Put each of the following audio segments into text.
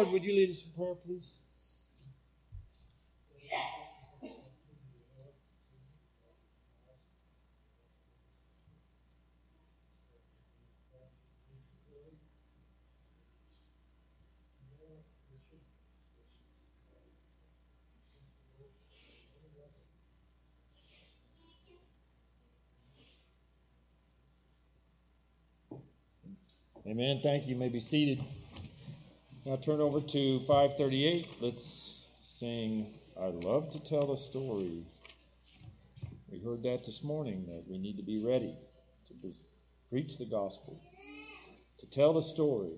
Lord, would you lead us in prayer, please? Amen. Thank you. You may be seated. Now turn over to 538. Let's sing, I Love to Tell a Story. We heard that this morning, that we need to be ready to preach the gospel, to tell the story.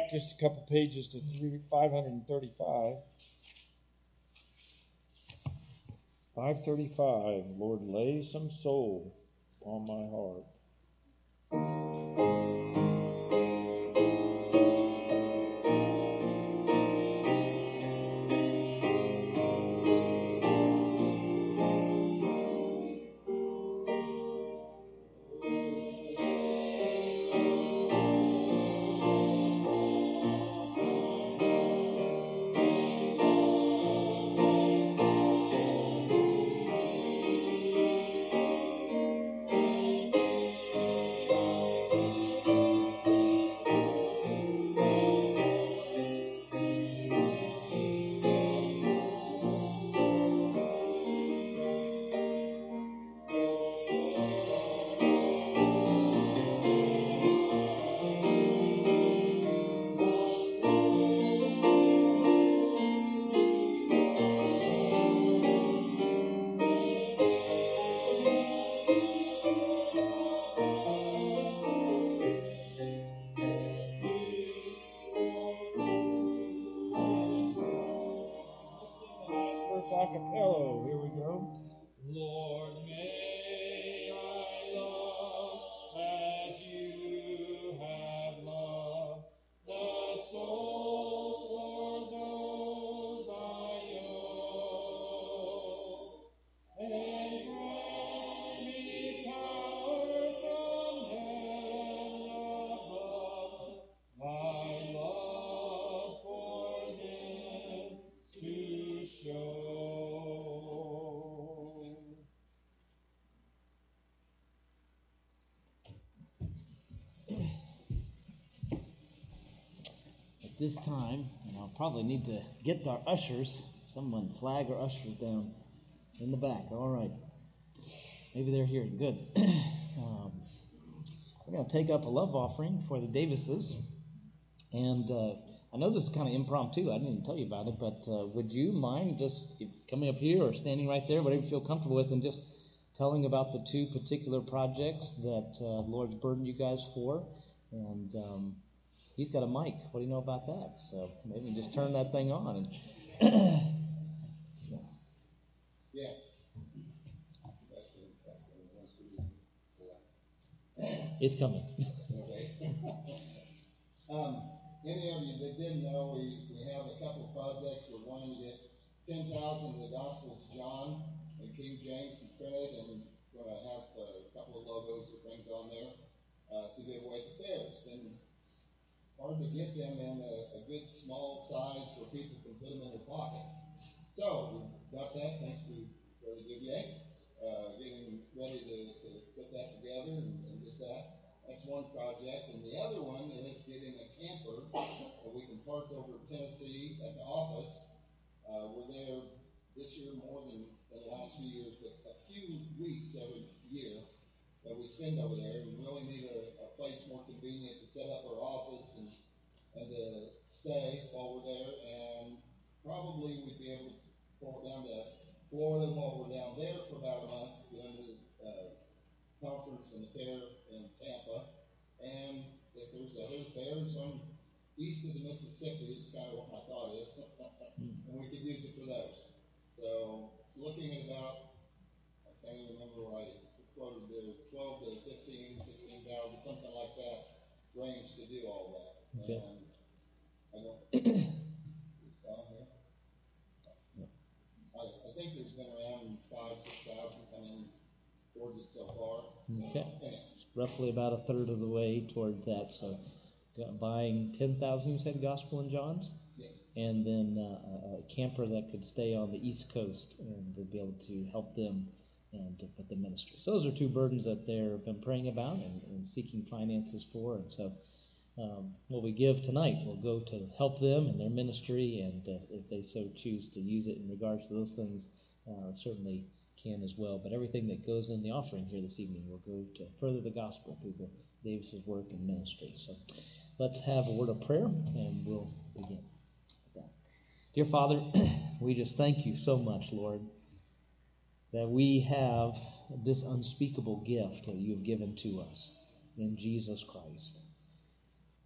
back just a couple pages to 535. 535, Lord, lay some soul on my heart. Acapella, here we go. Lord, may I love as you have loved the souls for those I know, and grant me power from heaven above, my love for them to show. At this time, and I'll probably need to get our ushers, someone flag our ushers down in the back. All right. Maybe they're here. Good. We're going to take up a love offering for the Davises. And I know this is kind of impromptu. I didn't even tell you about it, but would you mind just coming up here or standing right there, whatever you feel comfortable with, and just telling about the two particular projects that the Lord's burdened you guys for? And he's got a mic. What do you know about that? So maybe just turn that thing on. And so. Yes. It's coming. Okay. Any of you that didn't know, we have a couple of projects. We're wanting to get 10,000 of the Gospels of John and King James and printed, and going to have a couple of logos or things on there to give away at the fair. It's been hard to get them in a good small size where people can put them in their pocket. So we've got that thanks to Brother Duvier, getting ready to put that together and get that. That's one project. And the other one is getting a camper that we can park over in Tennessee at the office. We're there this year more than the last few years, but a few weeks every year that we spend over there. We really need a place more convenient to set up our office and to stay while we're there. And probably we'd be able to pull it down to Florida while we're down there for about a month, doing the conference and the fair in Tampa. And if there's other fairs on east of the Mississippi, is kind of what my thought is, and we could use it for those. So looking at about, I can't even remember what I quoted there, 12 to 15, 16,000, something like that range to do all that. Okay. And I don't, down here. I think there's been around 5,000-6,000 coming towards it so far. Okay. Roughly about a third of the way toward that. So buying 10,000, you said, Gospel and John's? Yes. And then a camper that could stay on the East Coast and would be able to help them and to put the ministry. So those are two burdens that they've been praying about and seeking finances for. And so what we give tonight will go to help them and their ministry, and if they so choose to use it in regards to those things, certainly can as well. But everything that goes in the offering here this evening will go to further the gospel through the Davis' work and ministry. So let's have a word of prayer, and we'll begin with that. Dear Father, we just thank you so much, Lord, that we have this unspeakable gift that you've given to us in Jesus Christ.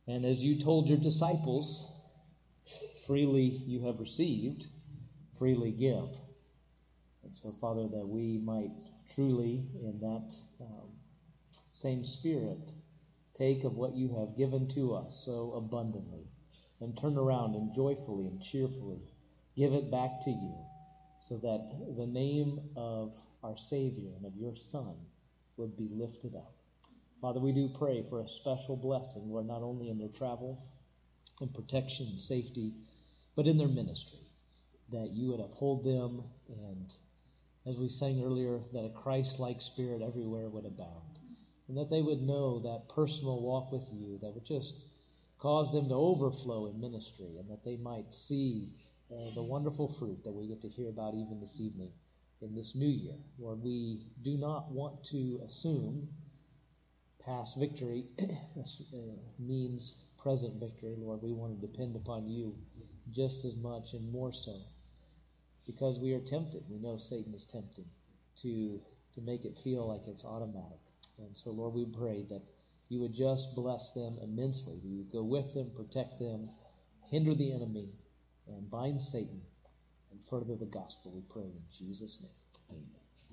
And as you told your disciples, freely you have received, freely give. And so, Father, that we might truly, in that same spirit, take of what you have given to us so abundantly and turn around and joyfully and cheerfully give it back to you, so that the name of our Savior and of your Son would be lifted up. Father, we do pray for a special blessing, Lord, not only in their travel and protection and safety, but in their ministry, that you would uphold them, and as we sang earlier, that a Christ-like spirit everywhere would abound, and that they would know that personal walk with you that would just cause them to overflow in ministry, and that they might see the wonderful fruit that we get to hear about even this evening in this new year. Lord, we do not want to assume past victory means present victory. Lord, we want to depend upon you just as much and more so, because we are tempted. We know Satan is tempting to make it feel like it's automatic. And so, Lord, we pray that you would just bless them immensely. You would go with them, protect them, hinder the enemy, and bind Satan, and further the gospel, we pray in Jesus' name.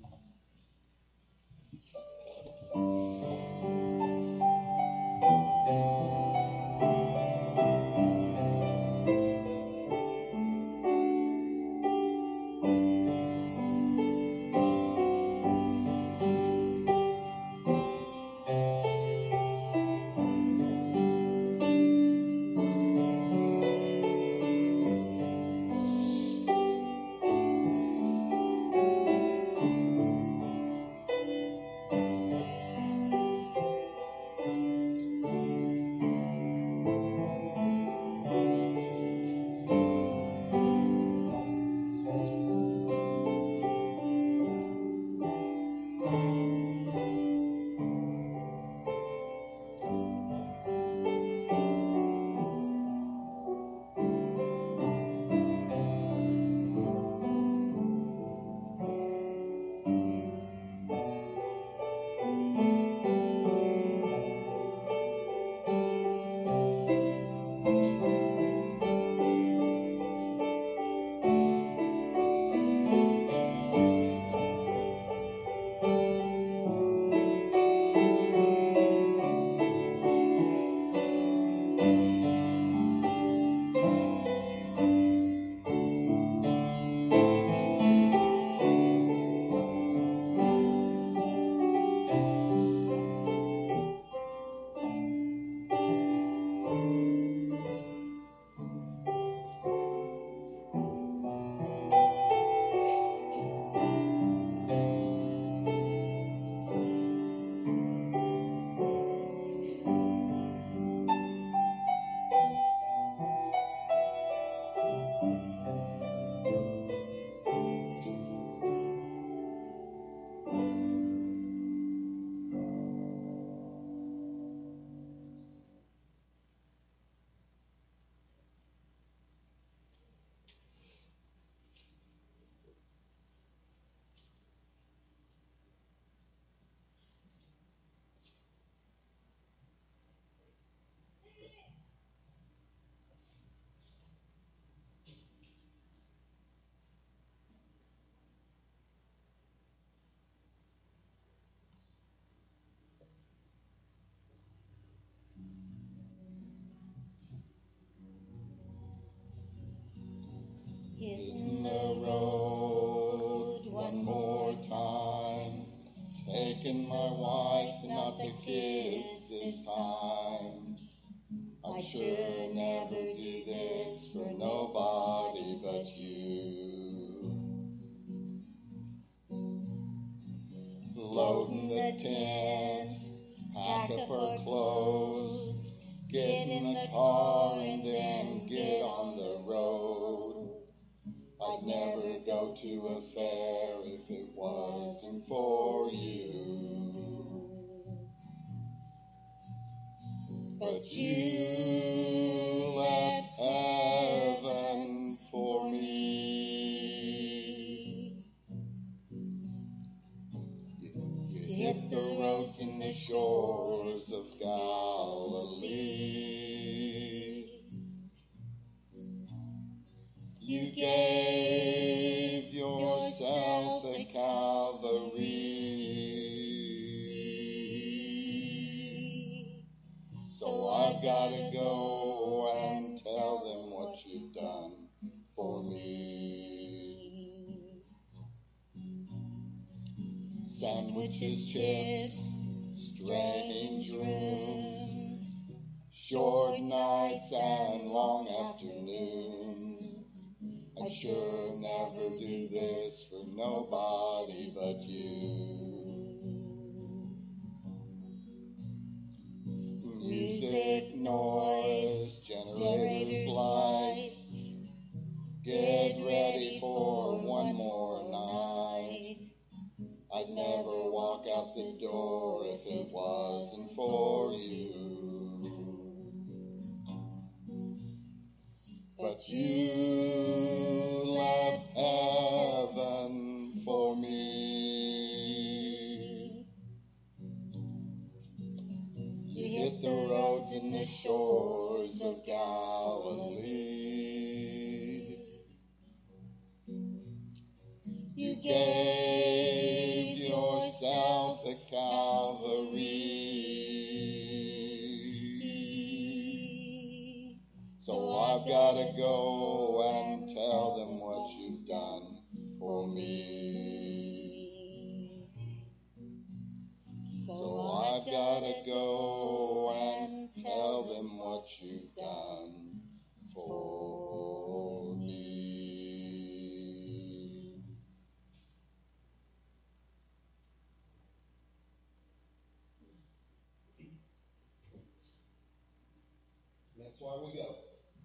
Hitting the road one more time, taking my wife, not the kids this time. I'd sure never do this for nobody but you. Loading the tent, pack up our clothes, get in the car and then get on the road. I'd never go to a fair if it wasn't for you. But you left heaven for me. You hit the roads and the shores of Galilee. gave yourself at Calvary. So I've got to go and tell them what you've done for me. Sandwiches, chips, strange rooms, short nights and long afternoons. I'd sure never do this for nobody but you. Music, noise, generators, lights. Get ready for one more night. I'd never walk out the door if it wasn't for you. But you left heaven for me. You hit the roads and the shores of Galilee. You gave yourself at Calvary. So I've got to go and tell them what you've done for me. So I've got to go and tell them what you've done for me. That's why we go.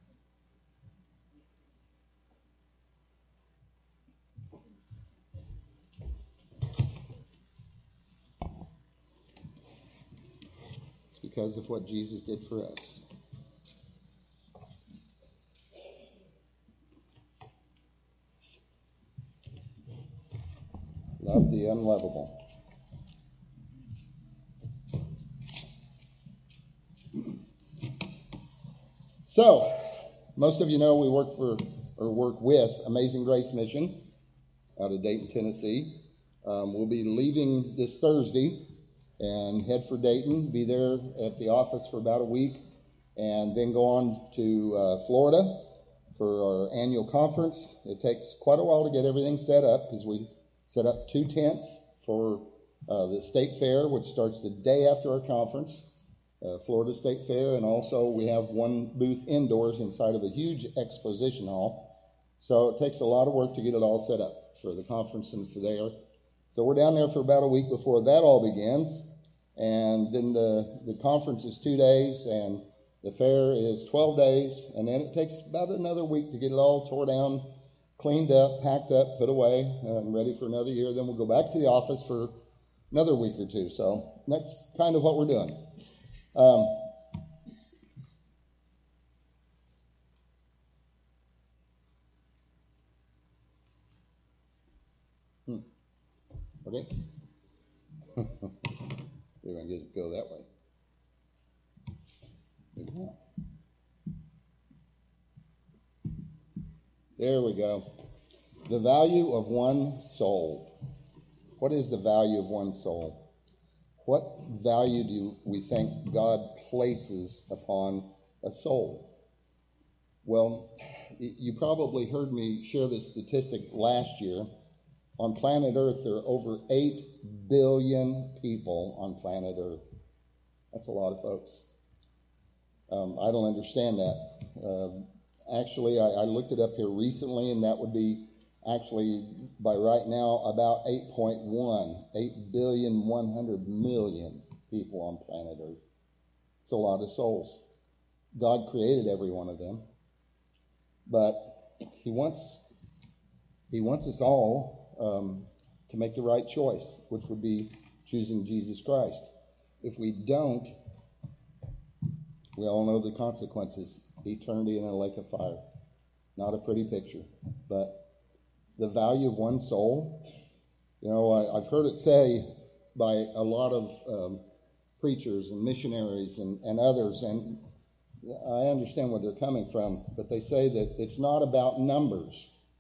It's because of what Jesus did for us. Love the unlovable. So, most of you know we work with Amazing Grace Mission out of Dayton, Tennessee. We'll be leaving this Thursday and head for Dayton, be there at the office for about a week, and then go on to Florida for our annual conference. It takes quite a while to get everything set up because we set up 2 tents for the State Fair, which starts the day after our conference. Florida State Fair, and also we have 1 booth indoors inside of a huge exposition hall. So it takes a lot of work to get it all set up for the conference and for there. So we're down there for about a week before that all begins, and then the conference is 2 days, and the fair is 12 days, and then it takes about another week to get it all tore down, cleaned up, packed up, put away, and ready for another year. Then we'll go back to the office for another week or 2. So that's kind of what we're doing. Okay. We're going to go that way. Maybe not. There we go. The value of one soul. What is the value of one soul? What value do we think God places upon a soul? Well, you probably heard me share this statistic last year. On planet Earth, there are over 8 billion people on planet Earth. That's a lot of folks. I don't understand that. Actually, I looked it up here recently, and that would be actually, by right now, about 8,100,000,000 people on planet Earth. It's a lot of souls. God created every one of them, but He wants us all to make the right choice, which would be choosing Jesus Christ. If we don't, we all know the consequences. Eternity in a lake of fire. Not a pretty picture, but the value of one soul, I've heard it say by a lot of preachers and missionaries and others, and I understand where they're coming from, but they say that it's not about numbers,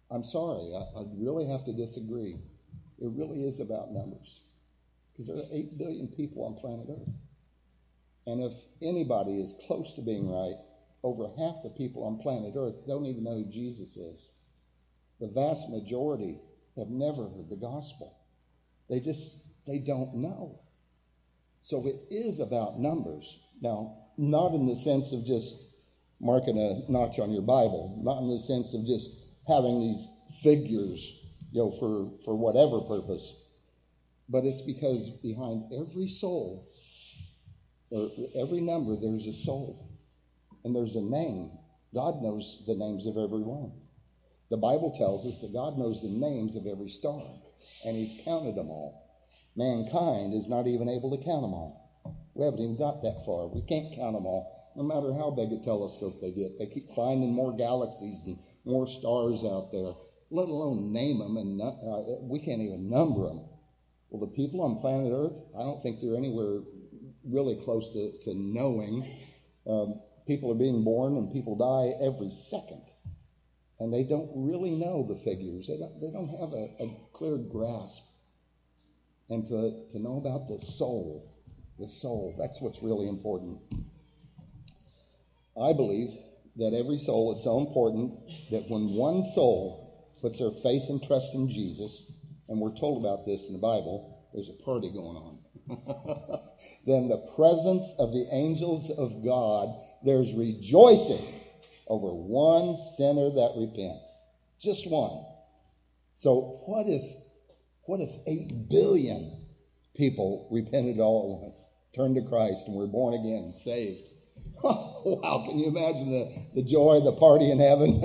I'm sorry, I really have to disagree. It really is about numbers. Because there are 8 billion people on planet Earth. And if anybody is close to being right, over half the people on planet Earth don't even know who Jesus is. The vast majority have never heard the gospel. They don't know. So it is about numbers. Now, not in the sense of just marking a notch on your Bible, not in the sense of just having these figures, for whatever purpose, but it's because behind every soul, or every number, there's a soul, and there's a name. God knows the names of everyone. The Bible tells us that God knows the names of every star, and He's counted them all. Mankind is not even able to count them all. We haven't even got that far. We can't count them all, no matter how big a telescope they get. They keep finding more galaxies and more stars out there, let alone name them, and we can't even number them. Well, the people on planet Earth, I don't think they're anywhere really close to knowing. People are being born and people die every second, and they don't really know the figures. They don't have a clear grasp. And to know about the soul, that's what's really important. I believe that every soul is so important that when one soul puts their faith and trust in Jesus, and we're told about this in the Bible, there's a party going on. Then the presence of the angels of God, there's rejoicing over one sinner that repents. Just one. So what if 8 billion people repented all at once, turned to Christ, and were born again, saved? Wow, can you imagine the joy, the party in heaven?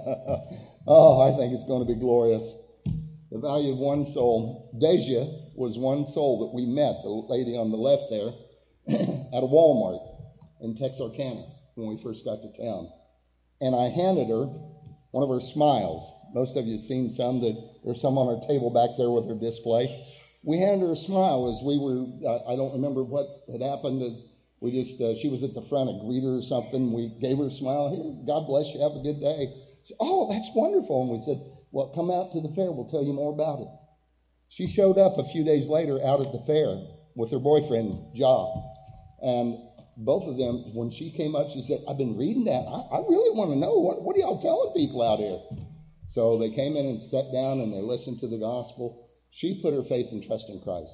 Oh, I think it's going to be glorious. The value of one soul. Deja was one soul that we met, the lady on the left there, at a Walmart in Texarkana when we first got to town. And I handed her one of her smiles. Most of you have seen some. There's some on our table back there with her display. We handed her a smile as we were, I don't remember what had happened. We just, she was at the front, a greeter or something. We gave her a smile. Here, God bless you, have a good day. She said, oh, that's wonderful. And we said, well, come out to the fair, we'll tell you more about it. She showed up a few days later out at the fair with her boyfriend, Ja. And both of them, when she came up, she said, I've been reading that. I really want to know, what are y'all telling people out here? So they came in and sat down and they listened to the gospel. She put her faith and trust in Christ.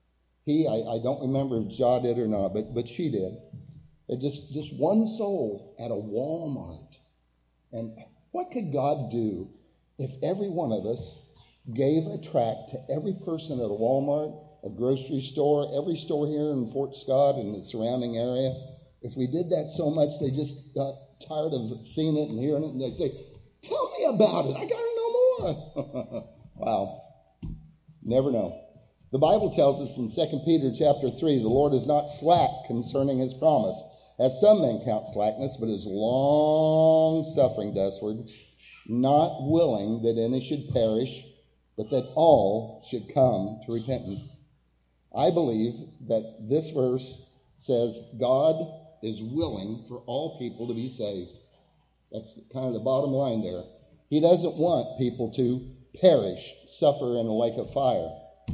I don't remember if Ja did or not, but she did. It just one soul at a Walmart. And what could God do if every one of us gave a tract to every person at a Walmart, a grocery store, every store here in Fort Scott and the surrounding area? If we did that so much, they just got tired of seeing it and hearing it, and they say, tell me about it. I got to know more. Wow. Never know. The Bible tells us in 2 Peter chapter 3, the Lord is not slack concerning his promise, as some men count slackness, but is long-suffering to usward, not willing that any should perish, but that all should come to repentance. I believe that this verse says God is willing for all people to be saved. That's kind of the bottom line there. He doesn't want people to perish, suffer in a lake of fire.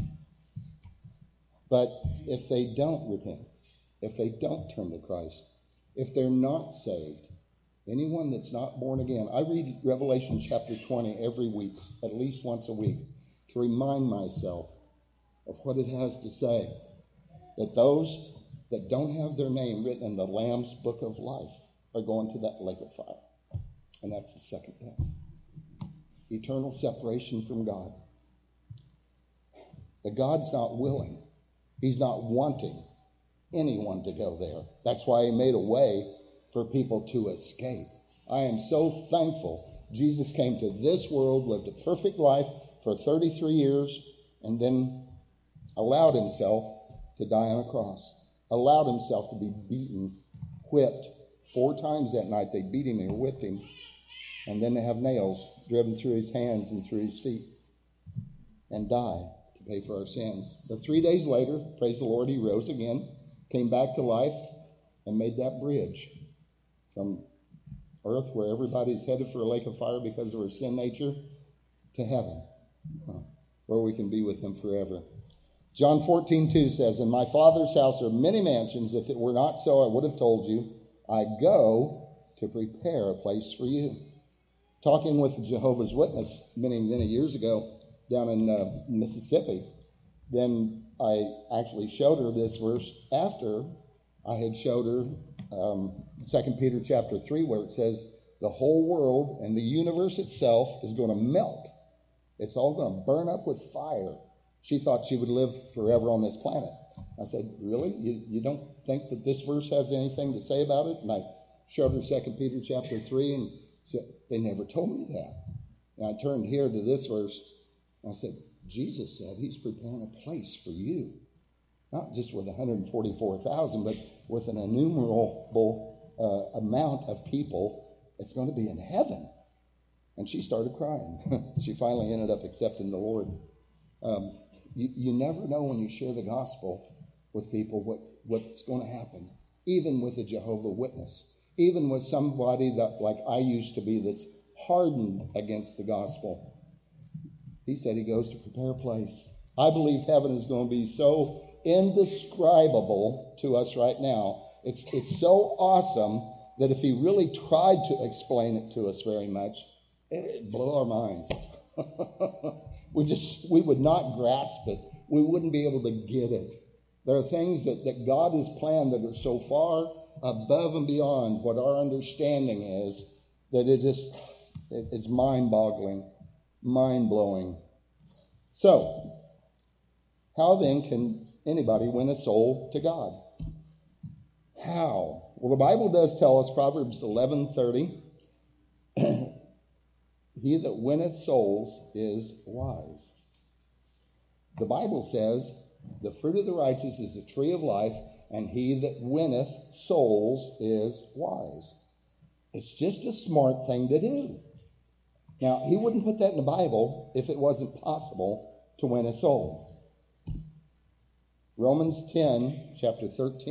But if they don't repent, if they don't turn to Christ, if they're not saved, anyone that's not born again, I read Revelation chapter 20 every week, at least once a week, to remind myself of what it has to say, that those that don't have their name written in the Lamb's book of life are going to that lake of fire. And that's the second death. Eternal separation from God. But God's not willing. He's not wanting anyone to go there. That's why he made a way for people to escape. I am so thankful Jesus came to this world, lived a perfect life for 33 years, and then allowed himself to die on a cross. Allowed himself to be beaten, whipped. 4 times that night they beat him and whipped him. And then they have nails driven through his hands and through his feet. And die to pay for our sins. But 3 days later, praise the Lord, he rose again, came back to life, and made that bridge from earth where everybody's headed for a lake of fire because of our sin nature, to heaven, where we can be with him forever. John 14:2 says, "In my Father's house are many mansions. If it were not so, I would have told you. I go to prepare a place for you." Talking with a Jehovah's Witness many, many years ago down in Mississippi, then I actually showed her this verse after I had showed her 2 Peter chapter 3, where it says the whole world and the universe itself is going to melt. It's all going to burn up with fire. She thought she would live forever on this planet. I said, really? You don't think that this verse has anything to say about it? And I showed her 2 Peter chapter 3, and she said, they never told me that. And I turned here to this verse, and I said, Jesus said he's preparing a place for you. Not just with 144,000, but with an innumerable amount of people. It's going to be in heaven. And she started crying. She finally ended up accepting the Lord. You never know when you share the gospel with people what's going to happen. Even with a Jehovah's Witness. Even with somebody that, like I used to be, that's hardened against the gospel. He said he goes to prepare a place. I believe heaven is going to be so indescribable to us right now. It's so awesome that if he really tried to explain it to us very much, it'd blow our minds. We would not grasp it. We wouldn't be able to get it. There are things that God has planned that are so far above and beyond what our understanding is that it's mind-boggling, mind-blowing. So, how then can anybody win a soul to God? How? Well, the Bible does tell us, Proverbs 11:30, he that winneth souls is wise. The Bible says, the fruit of the righteous is a tree of life, and he that winneth souls is wise. It's just a smart thing to do. Now, he wouldn't put that in the Bible if it wasn't possible to win a soul. Romans 10, chapter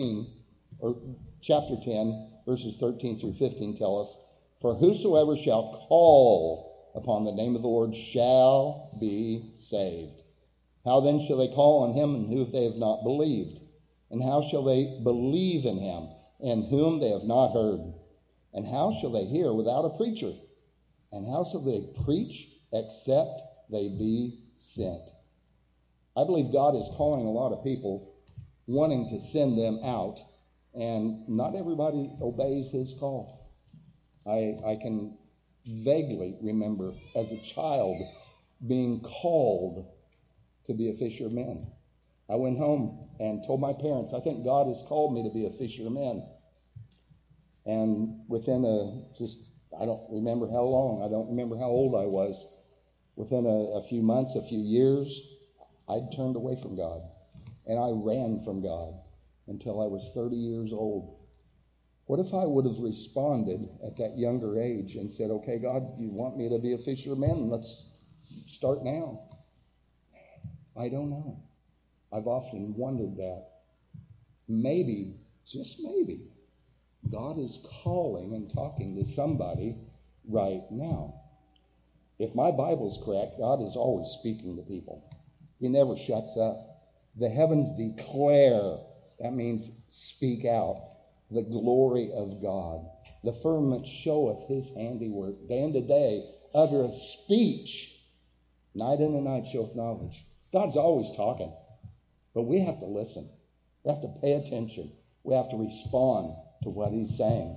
10, verses 13 through 15 tell us, for whosoever shall call upon the name of the Lord shall be saved. How then shall they call on him in whom they have not believed? And how shall they believe in him in whom they have not heard? And how shall they hear without a preacher? And how shall they preach except they be sent? I believe God is calling a lot of people, wanting to send them out, and not everybody obeys his call. I can vaguely remember as a child being called to be a fisherman. I went home and told my parents, I think God has called me to be a fisherman. And within I don't remember how long, I don't remember how old I was. Within a few months, a few years, I'd turned away from God. And I ran from God until I was 30 years old. What if I would have responded at that younger age and said, okay, God, you want me to be a fisherman? Let's start now. I don't know. I've often wondered that. Maybe, just maybe, God is calling and talking to somebody right now. If my Bible's correct, God is always speaking to people. He never shuts up. The heavens declare, that means speak out, the glory of God. The firmament showeth his handiwork. Day unto day uttereth speech. Night unto night showeth knowledge. God's always talking. But we have to listen. We have to pay attention. We have to respond to what he's saying.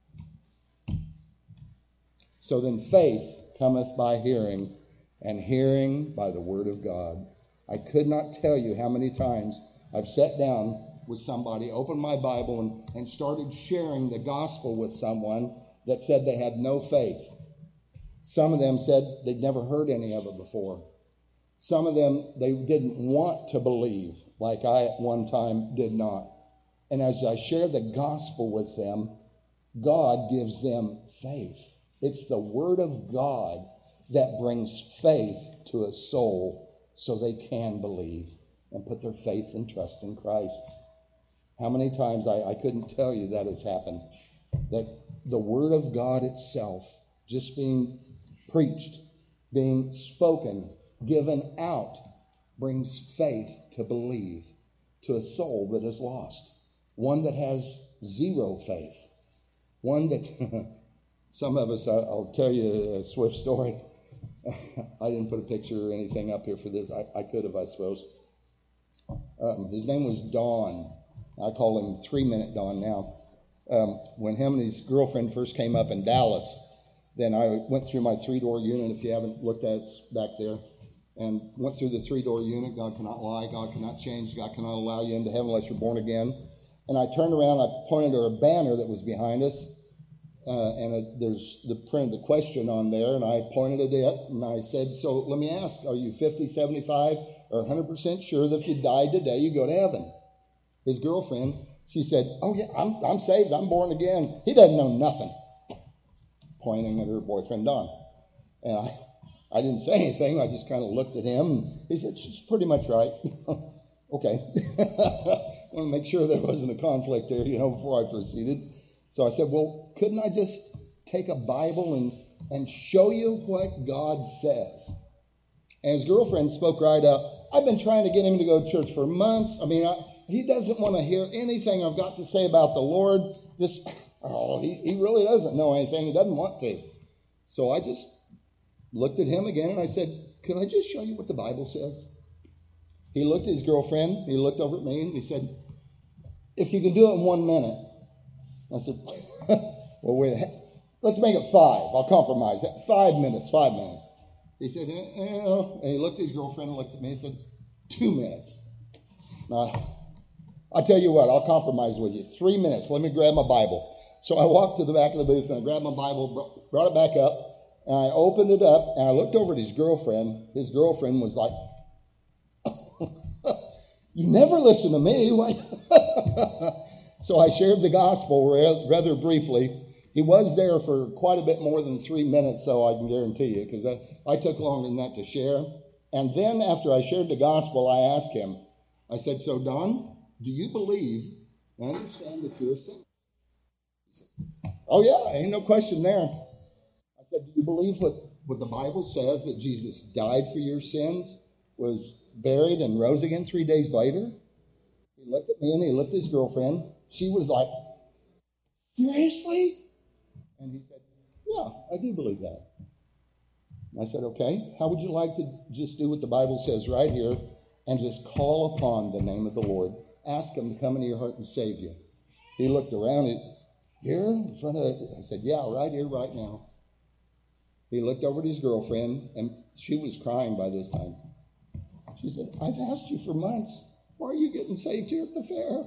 So then faith cometh by hearing, and hearing by the word of God. I could not tell you how many times I've sat down with somebody, opened my Bible, and started sharing the gospel with someone that said they had no faith. Some of them said they'd never heard any of it before. Some of them, they didn't want to believe, like I at one time did not. And as I share the gospel with them, God gives them faith. It's the word of God that brings faith to a soul so they can believe and put their faith and trust in Christ. How many times I couldn't tell you that has happened. That the word of God itself just being preached being spoken, given out, brings faith to believe to a soul that is lost, one that has zero faith, one that some of us, I'll tell you a swift story. I didn't put a picture or anything up here for this. I could have, I suppose. His name was Don. I call him 3-Minute Don now. When him and his girlfriend first came up in Dallas, then I went through my 3-door unit. If you haven't looked at it, it's back there. And went through the 3-door unit. God cannot lie. God cannot change. God cannot allow you into heaven unless you're born again. And I turned around. I pointed to a banner that was behind us. There's the print, the question on there. And I pointed at it. And I said, so let me ask, are you 50, 75, or 100% sure that if you died today, you go to heaven? His girlfriend, she said, oh yeah, I'm saved. I'm born again. He doesn't know nothing. Pointing at her boyfriend, Don. And I didn't say anything. I just kind of looked at him. He said, she's pretty much right. Okay. I want to make sure there wasn't a conflict there, before I proceeded. So I said, well, couldn't I just take a Bible and show you what God says? And his girlfriend spoke right up. I've been trying to get him to go to church for months. He doesn't want to hear anything I've got to say about the Lord. He really doesn't know anything. He doesn't want to. So I just looked at him again and I said, can I just show you what the Bible says? He looked at his girlfriend. He looked over at me and he said, if you can do it in 1 minute. I said, well, wait, let's make it 5. I'll compromise. 5 minutes. He said, and he looked at his girlfriend and looked at me and said, 2 minutes. Now, I'll tell you what, I'll compromise with you. 3 minutes. Let me grab my Bible. So I walked to the back of the booth and I grabbed my Bible, brought it back up, and I opened it up and I looked over at his girlfriend. His girlfriend was like, you never listen to me. So I shared the gospel rather briefly. He was there for quite a bit more than 3 minutes, so I can guarantee you, because I took longer than that to share. And then after I shared the gospel, I asked him, I said, so Don, do you believe and understand that you're a sinner? He said, oh yeah, ain't no question there. I said, do you believe what the Bible says, that Jesus died for your sins, was buried and rose again 3 days later? He looked at me and he looked at his girlfriend. She was like, seriously? And he said, yeah, I do believe that. And I said, okay, how would you like to just do what the Bible says right here and just call upon the name of the Lord? Ask him to come into your heart and save you. He looked around here in front of it. I said, yeah, right here, right now. He looked over at his girlfriend, and she was crying by this time. She said, I've asked you for months. Why are you getting saved here at the fair?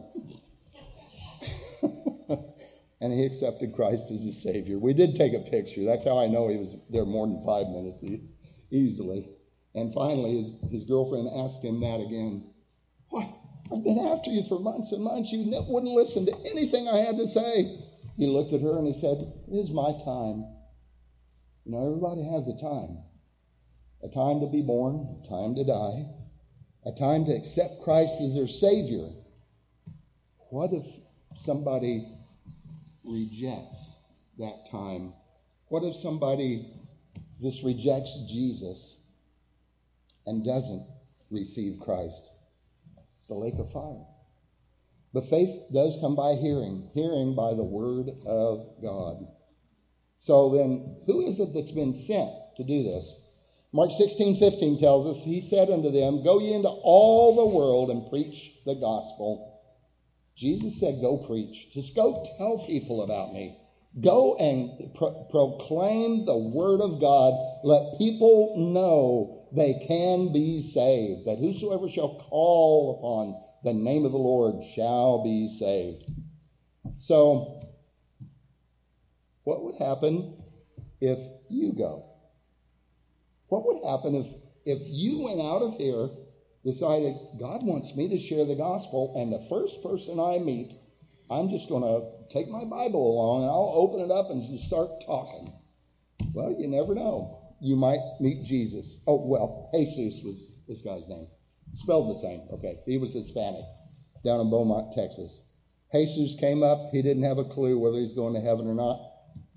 And he accepted Christ as his Savior. We did take a picture. That's how I know he was there more than 5 minutes, easily. And finally, his girlfriend asked him that again. What? I've been after you for months and months. You wouldn't listen to anything I had to say. He looked at her and he said, it is my time. Everybody has a time to be born, a time to die, a time to accept Christ as their Savior. What if somebody rejects that time? What if somebody just rejects Jesus and doesn't receive Christ? The lake of fire. But faith does come by hearing by the word of God. So then, who is it that's been sent to do this? Mark 16:15 tells us, he said unto them, go ye into all the world and preach the gospel. Jesus said, go preach. Just go tell people about me. Go and proclaim the word of God. Let people know they can be saved. That whosoever shall call upon the name of the Lord shall be saved. So, what would happen if you go? What would happen if you went out of here, decided, God wants me to share the gospel, and the first person I meet, I'm just going to take my Bible along and I'll open it up and just start talking? Well, you never know. You might meet Jesus. Oh, well, Jesus was this guy's name. Spelled the same. Okay, he was Hispanic down in Beaumont, Texas. Jesus came up. He didn't have a clue whether he's going to heaven or not.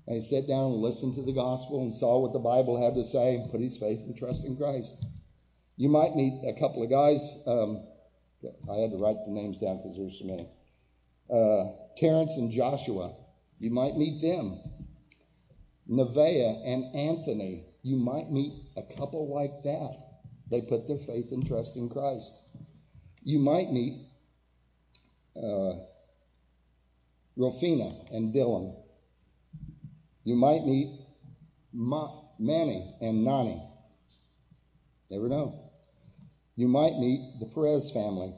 And he sat down and listened to the gospel and saw what the Bible had to say and put his faith and trust in Christ. You might meet a couple of guys. I had to write the names down because there's so many. Terrence and Joshua. You might meet them. Nevaeh and Anthony. You might meet a couple like that. They put their faith and trust in Christ. You might meet Rofina and Dylan. You might meet Manny and Nani. Never know. You might meet the Perez family.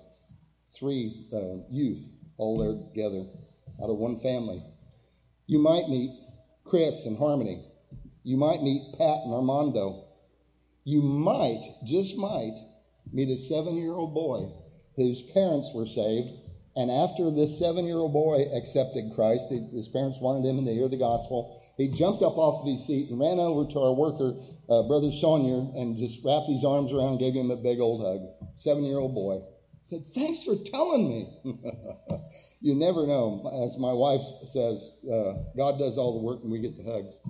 3 youth, all there together out of one family. You might meet Chris and Harmony. You might meet Pat and Armando. You might, just might, meet a 7-year-old boy whose parents were saved. And after this 7-year-old boy accepted Christ, his parents wanted him to hear the gospel. He jumped up off of his seat and ran over to our worker, Brother Sonier, and just wrapped his arms around and gave him a big old hug. 7-year-old boy. Said, "Thanks for telling me." You never know. As my wife says, God does all the work and we get the hugs.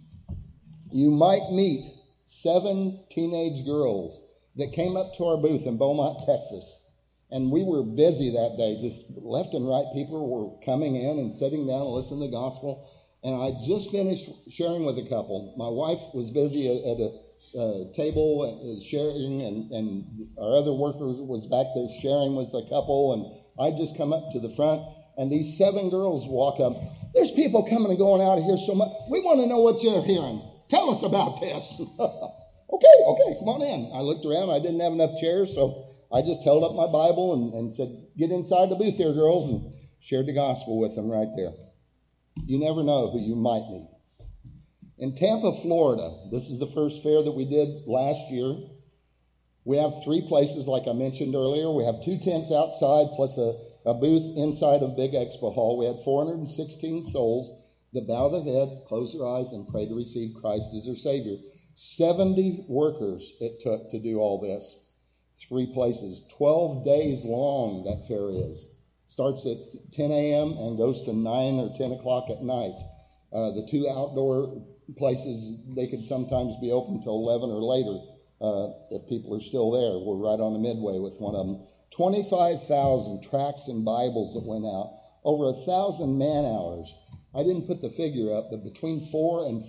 You might meet 7 teenage girls that came up to our booth in Beaumont, Texas. And we were busy that day, just left and right. People were coming in and sitting down and listening to the gospel. And I just finished sharing with a couple. My wife was busy at a table and sharing, and our other worker was back there sharing with a couple. And I just come up to the front, and these 7 girls walk up. "There's people coming and going out of here so much. We want to know what you're hearing. Tell us about this." Okay, come on in. I looked around. I didn't have enough chairs, so I just held up my Bible and said, "Get inside the booth here, girls," and shared the gospel with them right there. You never know who you might meet. In Tampa, Florida, this is the first fair that we did last year. We have 3 places, like I mentioned earlier. We have 2 tents outside plus a booth inside of Big Expo Hall. We had 416 souls that bow their head, close their eyes, and pray to receive Christ as their Savior. 70 workers it took to do all this. 3 places. 12 days long that fair is. Starts at 10 a.m. and goes to 9 or 10 o'clock at night. The 2 outdoor places, they could sometimes be open till 11 or later if people are still there. We're right on the midway with one of them. 25,000 tracts and Bibles that went out. Over 1,000 man hours. I didn't put the figure up, but between 400,000 and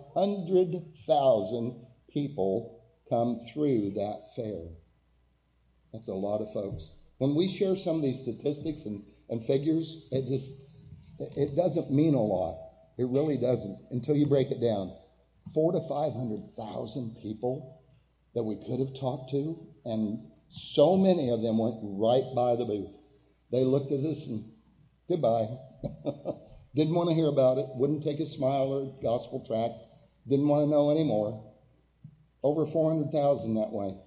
500,000 people come through that fair. That's a lot of folks. When we share some of these statistics and figures, it doesn't mean a lot. It really doesn't until you break it down. 400,000 to 500,000 people that we could have talked to, and so many of them went right by the booth. They looked at us and goodbye. Didn't want to hear about it. Wouldn't take a smile or a gospel tract. Didn't want to know anymore. Over 400,000 that way.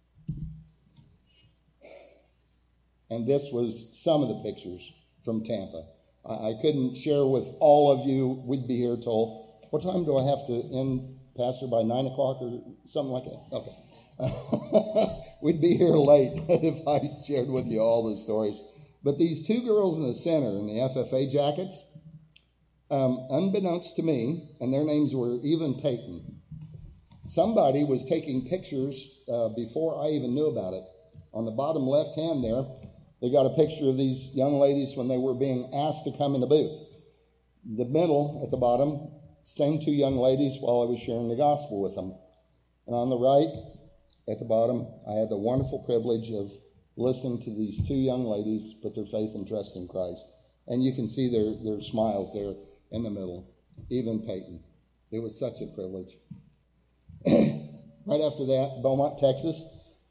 And this was some of the pictures from Tampa. I couldn't share with all of you. We'd be here till, what time do I have to end, Pastor, by 9 o'clock or something like that? Okay. We'd be here late if I shared with you all the stories. But these 2 girls in the center in the FFA jackets, unbeknownst to me, and their names were Eve and Peyton, somebody was taking pictures before I even knew about it. On the bottom left hand there, they got a picture of these young ladies when they were being asked to come in the booth. The middle at the bottom, same 2 young ladies while I was sharing the gospel with them. And on the right at the bottom, I had the wonderful privilege of listening to these 2 young ladies put their faith and trust in Christ. And you can see their smiles there in the middle, even Peyton. It was such a privilege. Right after that, Beaumont, Texas,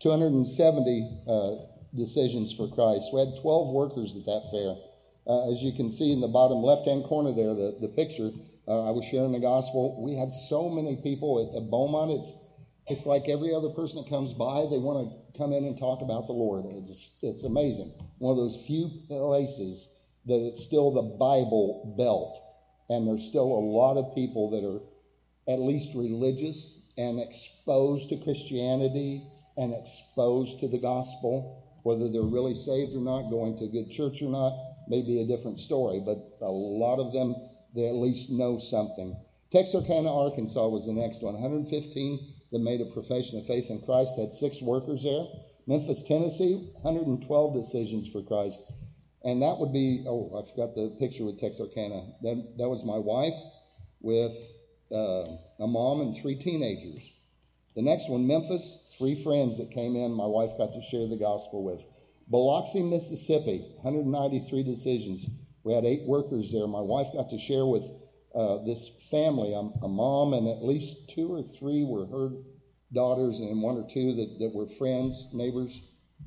270 decisions for Christ. We had 12 workers at that fair. As you can see in the bottom left-hand corner there, the picture, I was sharing the gospel. We had so many people at Beaumont. It's like every other person that comes by, they want to come in and talk about the Lord. It's amazing. One of those few places that it's still the Bible Belt. And there's still a lot of people that are at least religious and exposed to Christianity and exposed to the gospel. Whether they're really saved or not, going to a good church or not, may be a different story. But a lot of them, they at least know something. Texarkana, Arkansas was the next one. 115 that made a profession of faith in Christ, had 6 workers there. Memphis, Tennessee, 112 decisions for Christ. And that would be, I forgot the picture with Texarkana. That was my wife with a mom and 3 teenagers. The next one, Memphis, 3 friends that came in, my wife got to share the gospel with. Biloxi, Mississippi, 193 decisions. We had 8 workers there. My wife got to share with this family, a mom, and at least 2 or 3 were her daughters, and 1 or 2 that were friends, neighbors.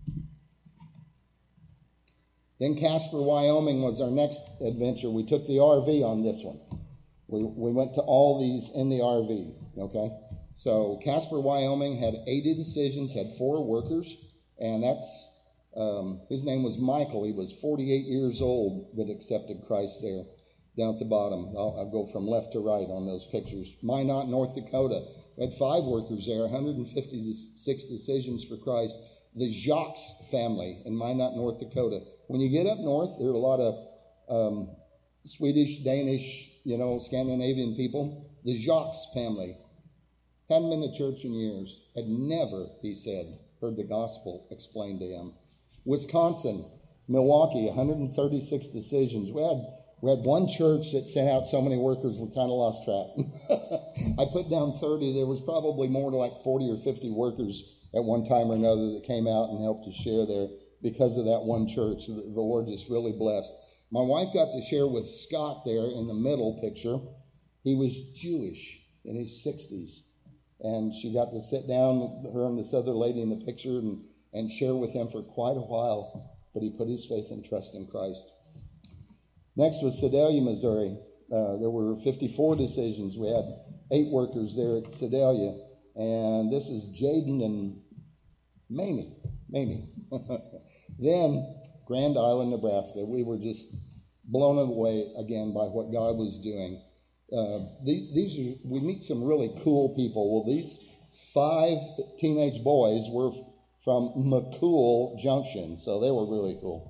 Then Casper, Wyoming was our next adventure. We took the RV on this one. We went to all these in the RV, okay? So Casper, Wyoming had 80 decisions, had 4 workers, and that's, his name was Michael. He was 48 years old that accepted Christ there. Down at the bottom, I'll go from left to right on those pictures. Minot, North Dakota, we had 5 workers there, 156 decisions for Christ. The Jacques family in Minot, North Dakota. When you get up north, there are a lot of Swedish, Danish, Scandinavian people. The Jacques family hadn't been to church in years, had never, he said, heard the gospel explained to him. Wisconsin, Milwaukee, 136 decisions. We had one church that sent out so many workers, we kind of lost track. I put down 30. There was probably more like 40 or 50 workers at one time or another that came out and helped to share there because of that one church. The Lord just really blessed. My wife got to share with Scott there in the middle picture. He was Jewish in his 60s. And she got to sit down, her and this other lady in the picture, and share with him for quite a while. But he put his faith and trust in Christ. Next was Sedalia, Missouri. There were 54 decisions. We had 8 workers there at Sedalia. And this is Jaden and Mamie. Then Grand Island, Nebraska. We were just blown away again by what God was doing. We meet some really cool people. Well, these 5 teenage boys were from McCool Junction, so they were really cool.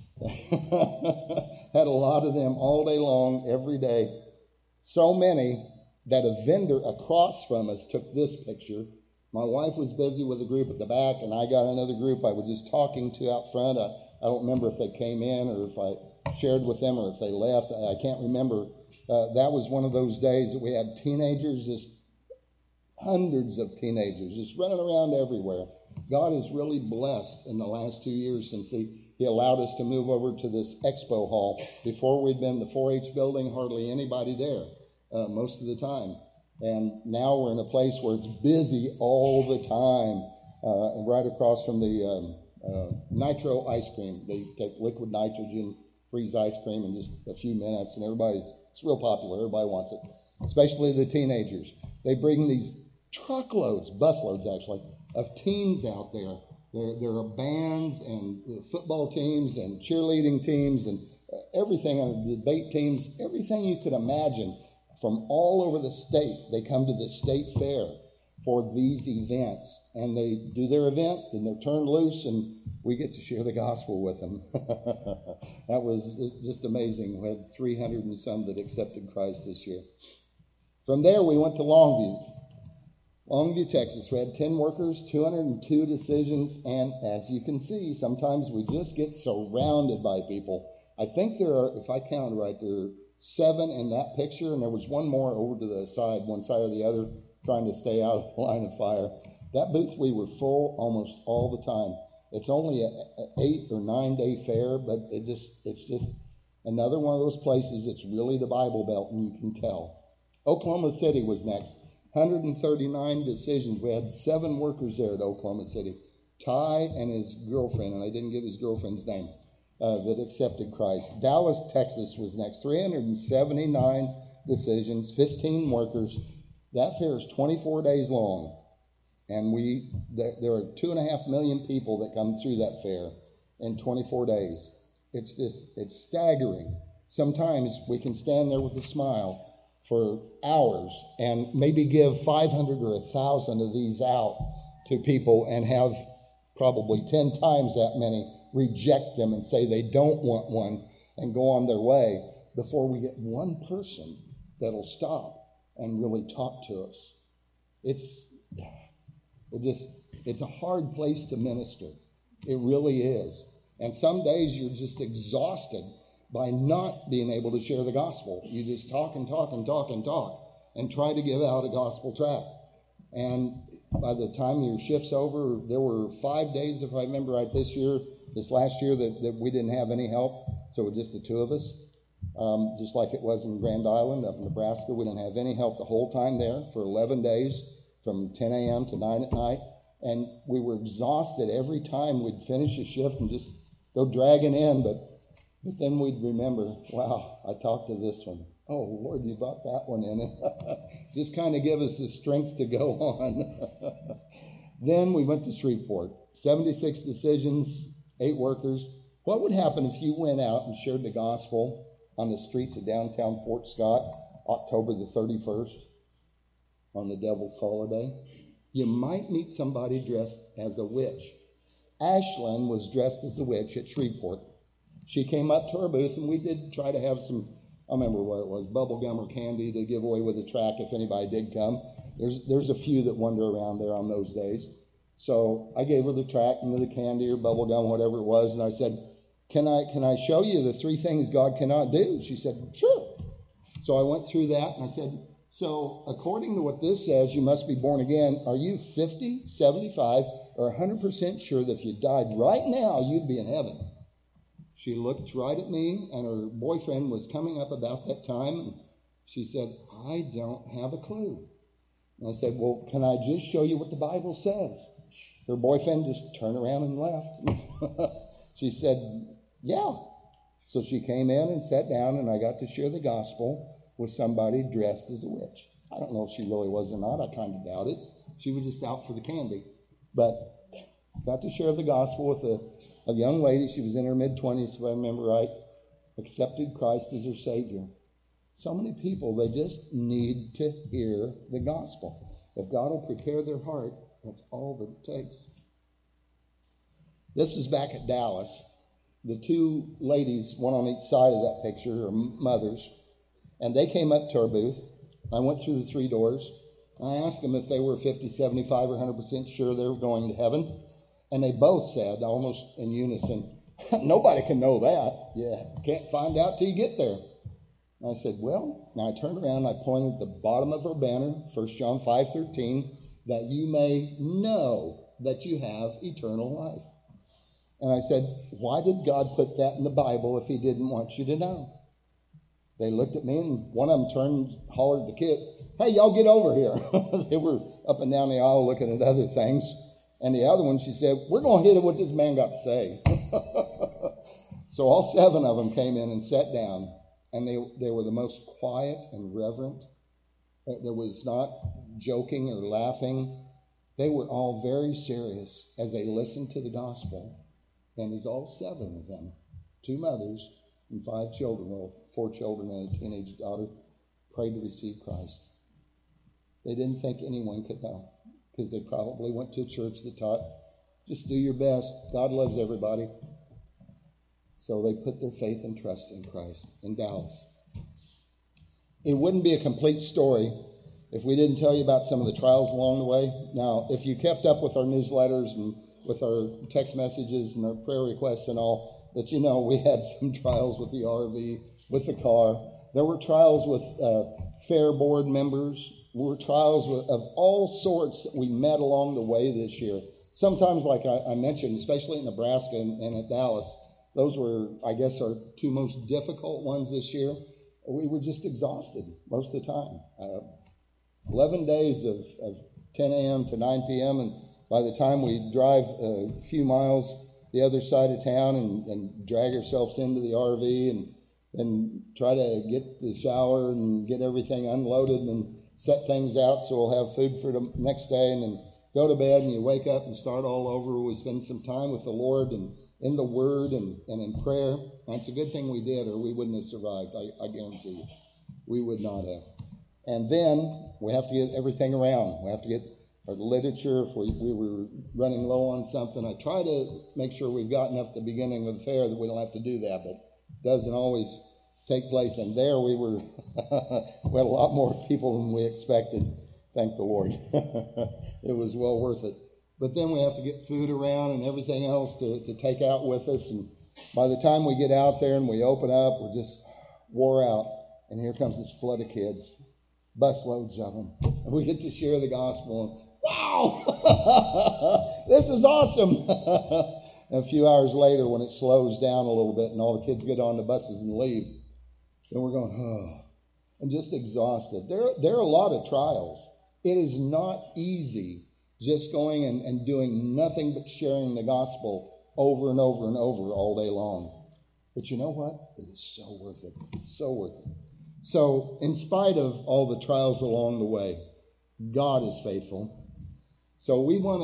Had a lot of them all day long, every day. So many that a vendor across from us took this picture. My wife was busy with a group at the back, and I got another group I was just talking to out front. I don't remember if they came in or if I shared with them or if they left. I can't remember. That was one of those days that we had teenagers, just hundreds of teenagers, just running around everywhere. God has really blessed in the last 2 years since He allowed us to move over to this expo hall. Before we'd been in the 4-H building, hardly anybody there most of the time. And now we're in a place where it's busy all the time. And right across from the nitro ice cream. They take liquid nitrogen, freeze ice cream in just a few minutes, and it's real popular. Everybody wants it, especially the teenagers. They bring these truckloads, busloads actually, of teams out there. There are bands and football teams and cheerleading teams and everything, debate teams, everything you could imagine from all over the state. They come to the state fair for these events, and they do their event, and they're turned loose, and we get to share the gospel with them. That was just amazing. We had 300 and some that accepted Christ this year. From there, we went to Longview, Texas. We had 10 workers, 202 decisions, and as you can see, sometimes we just get surrounded by people. I think there are, if I counted right, there are 7 in that picture, and there was one more over to the side, one side or the other, trying to stay out of the line of fire. That booth, we were full almost all the time. It's only an 8 or 9 day fair, but it's just another one of those places that's really the Bible Belt, and you can tell. Oklahoma City was next. 139 decisions. We had 7 workers there at Oklahoma City. Ty and his girlfriend, and I didn't get his girlfriend's name, that accepted Christ. Dallas, Texas was next. 379 decisions, 15 workers. That fair is 24 days long. And there are 2.5 million people that come through that fair in 24 days. It's staggering. Sometimes we can stand there with a smile for hours and maybe give 500 or 1,000 of these out to people and have probably 10 times that many reject them and say they don't want one and go on their way before we get one person that'll stop and really talk to us. It's a hard place to minister. It really is. And some days you're just exhausted by not being able to share the gospel. You just talk and talk and talk and talk and try to give out a gospel tract. And by the time your shift's over, there were 5 days, if I remember right, this last year, that we didn't have any help. So it was just the two of us, just like it was in Grand Island up in Nebraska. We didn't have any help the whole time there for 11 days from 10 a.m. to 9 at night. And we were exhausted every time we'd finish a shift and just go dragging in. But then we'd remember, wow, I talked to this one. Oh, Lord, you brought that one in. Just kind of give us the strength to go on. Then we went to Shreveport. 76 decisions, 8 workers. What would happen if you went out and shared the gospel on the streets of downtown Fort Scott, October the 31st, on the Devil's Holiday? You might meet somebody dressed as a witch. Ashlyn was dressed as a witch at Shreveport. She came up to our booth, and we did try to have some, I remember what it was, bubble gum or candy to give away with the track if anybody did come. There's a few that wander around there on those days. So I gave her the track and the candy or bubble gum, whatever it was, and I said, can I show you the 3 things God cannot do? She said, sure. So I went through that, and I said, so according to what this says, you must be born again. Are you 50, 75, or 100% sure that if you died right now, you'd be in heaven? She looked right at me, and her boyfriend was coming up about that time, and she said, I don't have a clue. And I said, well, can I just show you what the Bible says? Her boyfriend just turned around and left. She said, yeah. So she came in and sat down, and I got to share the gospel with somebody dressed as a witch. I don't know if she really was or not. I kind of doubt it. She was just out for the candy. But got to share the gospel with a young lady. She was in her mid-20s, if I remember right, accepted Christ as her Savior. So many people, they just need to hear the gospel. If God will prepare their heart, that's all that it takes. This is back at Dallas. The 2 ladies, one on each side of that picture, are mothers. And they came up to our booth. I went through the 3 doors. I asked them if they were 50, 75, or 100% sure they were going to heaven. And they both said, almost in unison, nobody can know that. Yeah, can't find out till you get there. And I said, well, now I turned around and I pointed at the bottom of her banner, 1 John 5:13, that you may know that you have eternal life. And I said, why did God put that in the Bible if he didn't want you to know? They looked at me, and one of them turned, hollered at the kid, hey, y'all get over here. They were up and down the aisle looking at other things. And the other one, she said, we're going to hit it what this man got to say. So all 7 of them came in and sat down, and they were the most quiet and reverent. There was not joking or laughing. They were all very serious as they listened to the gospel. And as all 7 of them, 2 mothers and 5 children, well, 4 children and a teenage daughter, prayed to receive Christ. They didn't think anyone could know, because they probably went to a church that taught, just do your best. God loves everybody. So they put their faith and trust in Christ in Dallas. It wouldn't be a complete story if we didn't tell you about some of the trials along the way. Now, if you kept up with our newsletters and with our text messages and our prayer requests and all, that you know we had some trials with the RV, with the car. There were trials with fair board members. There were trials of all sorts that we met along the way this year. Sometimes, like I mentioned, especially in Nebraska and at Dallas, those were, I guess, our 2 most difficult ones this year. We were just exhausted most of the time. 11 days of 10 a.m. to 9 p.m. And by the time we drive a few miles the other side of town and drag ourselves into the RV and try to get the shower and get everything unloaded and set things out so we'll have food for the next day, and then go to bed, and you wake up and start all over. We spend some time with the Lord and in the Word and in prayer. And it's a good thing we did, or we wouldn't have survived. I guarantee you. We would not have. And then we have to get everything around. We have to get our literature if we were running low on something. I try to make sure we've got enough at the beginning of the fair that we don't have to do that, but it doesn't always take place. And there we were, we had a lot more people than we expected. Thank the Lord. It was well worth it. But then we have to get food around and everything else to take out with us. And by the time we get out there and we open up, we're just wore out. And here comes this flood of kids, busloads of them. And we get to share the gospel. And, wow, this is awesome. And a few hours later, when it slows down a little bit and all the kids get on the buses and leave, then we're going, oh, and just exhausted. There are a lot of trials. It is not easy just going and doing nothing but sharing the gospel over and over and over all day long. But you know what? It is so worth it. So worth it. So in spite of all the trials along the way, God is faithful. So we want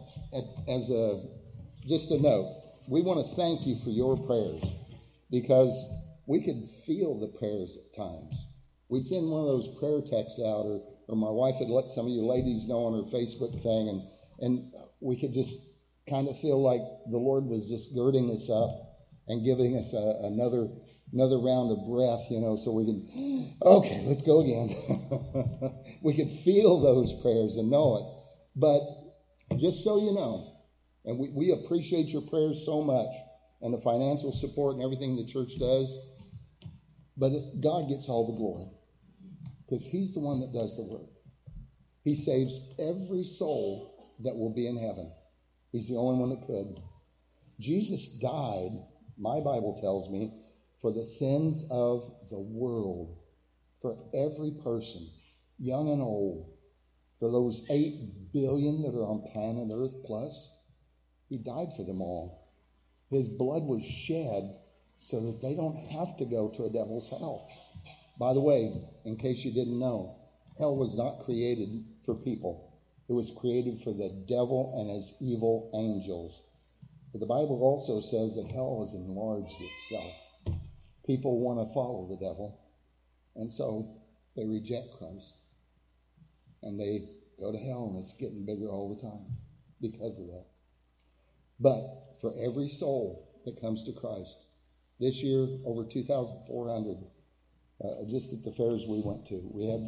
to, just a note, we want to thank you for your prayers, because we could feel the prayers at times. We'd send one of those prayer texts out, or my wife had let some of you ladies know on her Facebook thing, and we could just kind of feel like the Lord was just girding us up and giving us another round of breath, so we can, okay, let's go again. We could feel those prayers and know it. But just so you know, and we appreciate your prayers so much and the financial support and everything the church does, but God gets all the glory, because he's the one that does the work. He saves every soul that will be in heaven. He's the only one that could. Jesus died, my Bible tells me, for the sins of the world, for every person, young and old, for those 8 billion that are on planet Earth plus. He died for them all. His blood was shed so that they don't have to go to a devil's hell. By the way, in case you didn't know, hell was not created for people. It was created for the devil and his evil angels. But the Bible also says that hell has enlarged itself. People want to follow the devil, and so they reject Christ. And they go to hell, and it's getting bigger all the time because of that. But for every soul that comes to Christ, this year over 2,400, just at the fairs we went to. We had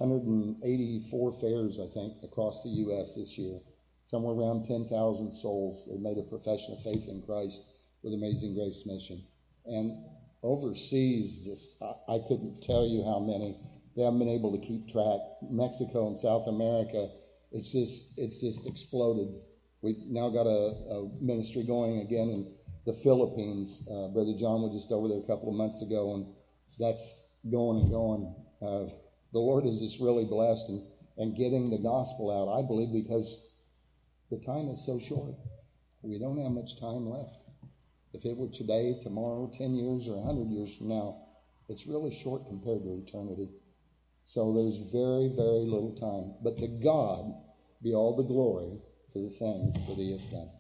184 fairs, I think, across the U.S. this year. Somewhere around 10,000 souls. They made a profession of faith in Christ with Amazing Grace Mission. And overseas, just I couldn't tell you how many. They haven't been able to keep track. Mexico and South America, it's just exploded. We've now got a ministry going again in the Philippines. Brother John was just over there a couple of months ago, and that's going and going. The Lord is just really blessed and getting the gospel out, I believe, because the time is so short. We don't have much time left. If it were today, tomorrow, 10 years, or 100 years from now, it's really short compared to eternity. So there's very, very little time. But to God be all the glory for the things that he has done.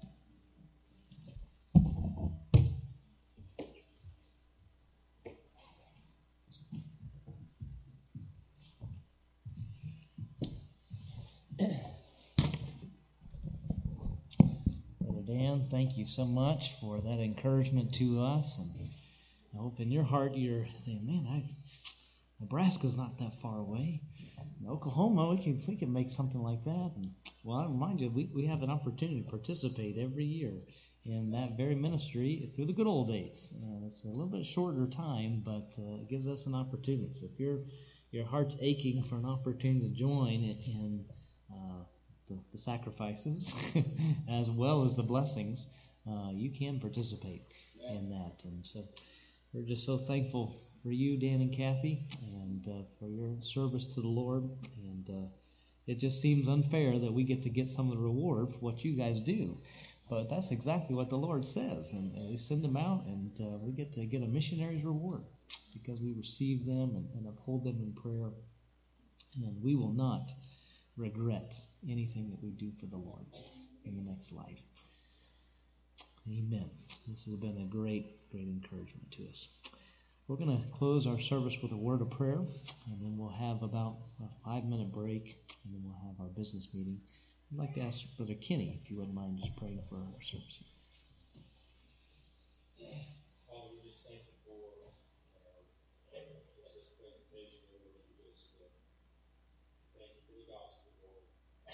Brother Dan, thank you so much for that encouragement to us. And I hope in your heart you're saying, man, Nebraska's not that far away. In Oklahoma, we can make something like that. And, well, I remind you, we have an opportunity to participate every year in that very ministry through the good old days. It's a little bit shorter time, but it gives us an opportunity. So if your heart's aching for an opportunity to join in the sacrifices as well as the blessings, you can participate in that. And so we're just so thankful for you, Dan and Kathy, and for your service to the Lord. And it just seems unfair that we get some of the reward for what you guys do. But that's exactly what the Lord says. And we send them out, and we get to get a missionary's reward because we receive them and uphold them in prayer. And we will not regret anything that we do for the Lord in the next life. Amen. This has been a great, great encouragement to us. We're going to close our service with a word of prayer, and then we'll have about a 5-minute break, and then we'll have our business meeting. I'd like to ask Brother Kenny, if you wouldn't mind just praying for our service here. Father, we just thank you for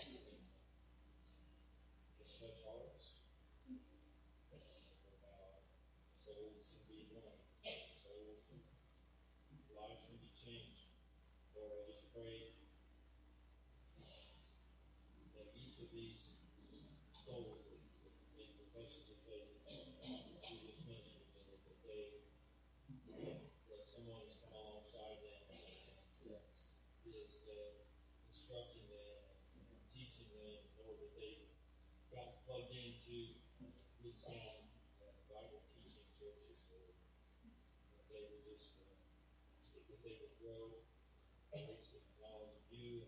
Just touch hearts. Souls can be won. Souls can, lives can be changed. Lord, I just pray that each of these souls that make professions of faith through this ministry, Lord, that someone has come alongside them and is instructing them and teaching them, Lord, that they got plugged into good sound Bible teaching churches, Lord, that they would just that they would grow grace and knowledge of you, and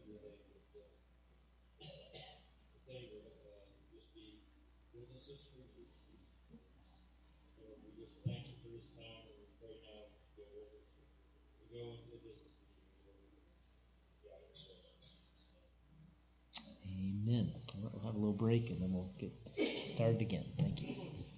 that they would just be witnesses for you. Lord, we just thank you for this time, and we pray now that you go with us. We go into the business meeting, Lord. Amen. We'll have a little break and then we'll get started again. Thank you.